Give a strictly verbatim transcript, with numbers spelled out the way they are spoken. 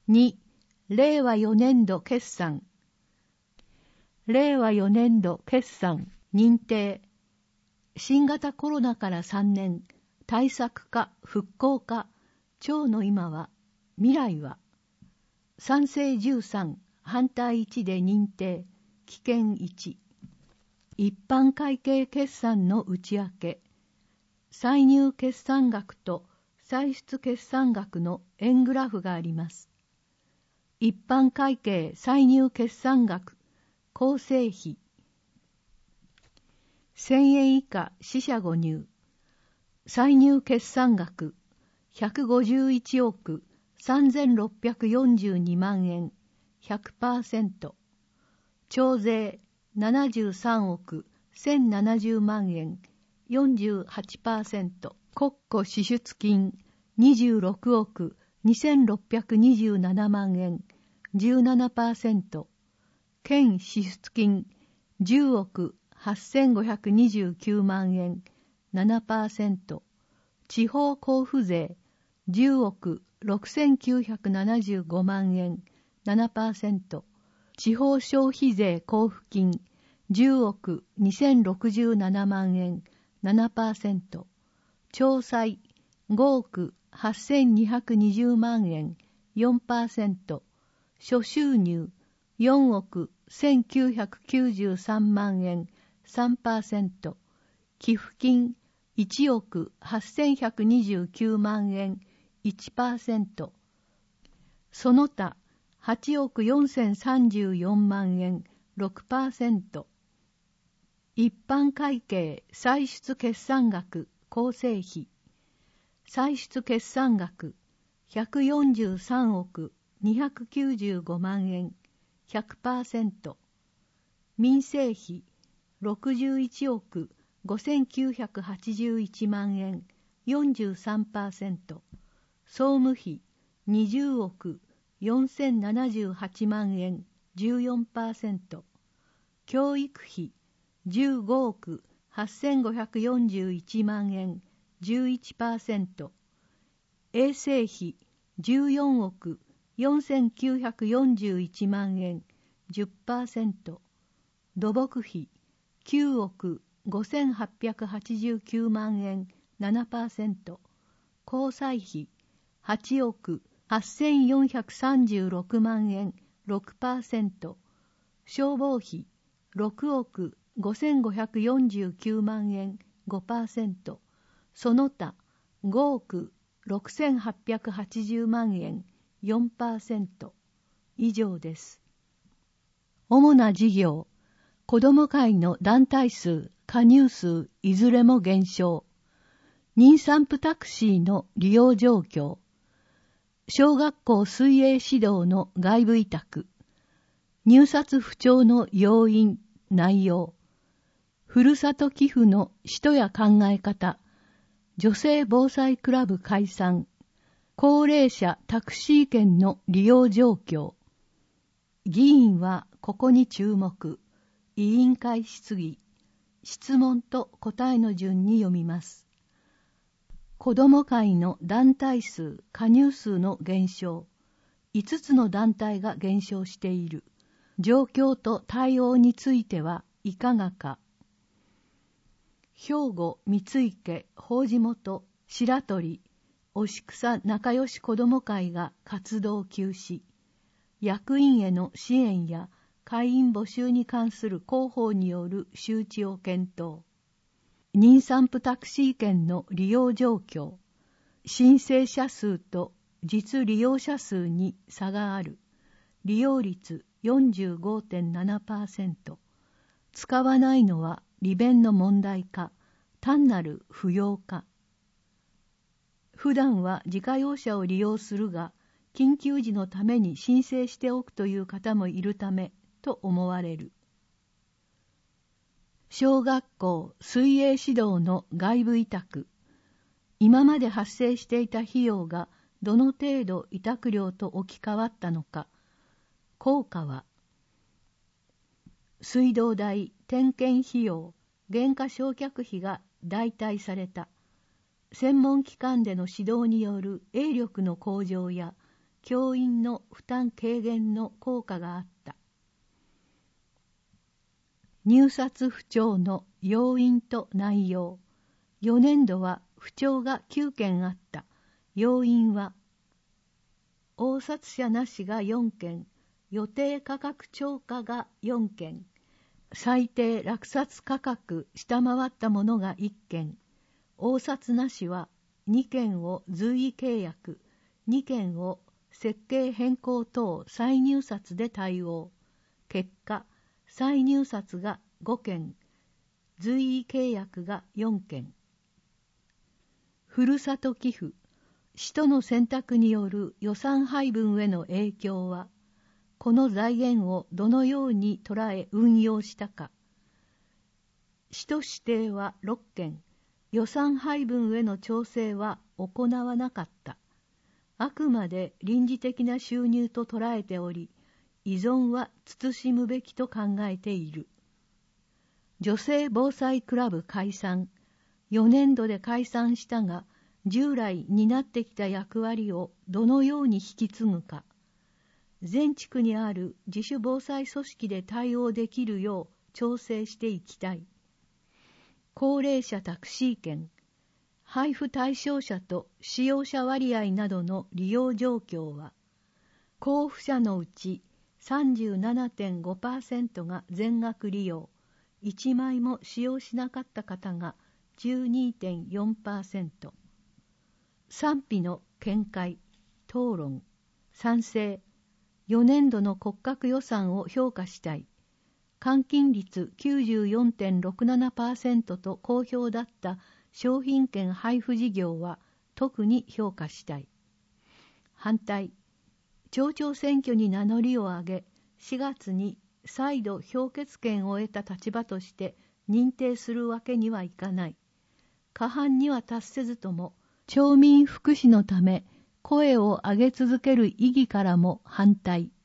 に、れいわよねんど決算。れいわよねんど決算認定。新型コロナからさんねん、対策か復興か、超の今は、未来は。賛成じゅうさん、反対いちで認定、棄権いち。一般会計決算の内訳。歳入決算額と歳出決算額の円グラフがあります。一般会計歳入決算額、構成比。せんえん以下四捨五入。歳入決算額、ひゃくごじゅういちおくさんぜんろっぴゃくよんじゅうにまんえん、ひゃくパーセント。徴税、ななじゅうさんおくせんななじゅうまんえん、よんじゅうはちパーセント。国庫支出金、にじゅうろくおくにせんろっぴゃくにじゅうななまんえん、じゅうななパーセント。県支出金、じゅうおくはっせんごひゃくにじゅうきゅうまんえん、ななパーセント。地方交付税、じゅうおくろくせんきゅうひゃくななじゅうごまんえん、ななパーセント。地方消費税交付金、じゅうおくにせんろくじゅうななまんえん、ななパーセント。徴歳、ごおくはっせんにひゃくにじゅうまんえん、よんパーセント。諸収入、よんおくせんきゅうひゃくきゅうじゅうさんまんえん、さんパーセント。寄付金、いちおくはっせんひゃくにじゅうきゅうまんえん、いちパーセント。その他、はちおくよんせんさんじゅうよんまんえん、ろくパーセント。一般会計歳出決算額構成比。歳出決算額、ひゃくよんじゅうさんおくにひゃくきゅうじゅうごまんえん、ひゃくパーセント。民生費、ろくじゅういちおくごせんきゅうひゃくはちじゅういちまんえん、よんじゅうさんパーセント。総務費、にじゅうおくよんせんななじゅうはちまんえん、じゅうよんパーセント。教育費、じゅうごおくはっせんごひゃくよんじゅういちまんえん、じゅういちパーセント。衛生費、じゅうよんおくよんせんきゅうひゃくよんじゅういちまんえん、じゅっパーセント。土木費、きゅうおくごせんはっぴゃくはちじゅうきゅうまんえん、ななパーセント。交際費、はちおくはっせんよんひゃくさんじゅうろくまんえん、ろくパーセント。消防費、ろくおくごせんごひゃくよんじゅうきゅうまんえん、ごパーセント。その他、ごおくろくせんはっぴゃくはちじゅうまんえん、よんパーセント。以上です。主な事業、子ども会の団体数、加入数、いずれも減少。妊産婦タクシーの利用状況。小学校水泳指導の外部委託。入札不調の要因、内容。ふるさと寄付の使途や考え方。女性防災クラブ解散。高齢者タクシー券の利用状況。議員はここに注目。委員会質疑。質問と答えの順に読みます。子ども会の団体数、加入数の減少。いつつの団体が減少している。状況と対応についてはいかがか。兵庫、三池、法事元、白鳥、押草仲良し子ども会が活動休止。役員への支援や会員募集に関する広報による周知を検討。妊産婦タクシー券の利用状況。申請者数と実利用者数に差がある。利用率 よんじゅうごてんななパーセント。使わないのは利便の問題か、単なる不要か。普段は自家用車を利用するが、緊急時のために申請しておくという方もいるためと思われる。小学校水泳指導の外部委託。今まで発生していた費用がどの程度委託料と置き換わったのか。効果は、水道代、点検費用、減価償却費が代替された。専門機関での指導による営力の向上や教員の負担軽減の効果があった。入札不調の要因と内容。よねんどは不調がきゅうけんあった。要因は、応札者なしがよんけん、予定価格超過がよんけん、最低落札価格下回ったものがいっけん、応札なしはにけんを随意契約、にけんを設計変更等再入札で対応。結果、再入札がごけん、随意契約がよんけん。ふるさと寄付、使途の選択による予算配分への影響は、この財源をどのように捉え運用したか。使途指定はろっけん、予算配分への調整は行わなかった。あくまで臨時的な収入と捉えており、依存は慎むべきと考えている。女性防災クラブ解散。よねんどで解散したが、従来担ってきた役割をどのように引き継ぐか。全地区にある自主防災組織で対応できるよう調整していきたい。高齢者タクシー券、配布対象者と使用者割合などの利用状況は、交付者のうち さんじゅうななてんごパーセント が全額利用、いちまいも使用しなかった方が じゅうにてんよんパーセント。賛否の見解、討論、賛成、よねんどの骨格予算を評価したい。換金率 きゅうじゅうよんてんろくななパーセント と好評だった商品券配布事業は特に評価したい。反対、町長選挙に名乗りを上げ、しがつに再度評決権を得た立場として認定するわけにはいかない。過半には達せずとも、町民福祉のため声を上げ続ける意義からも反対。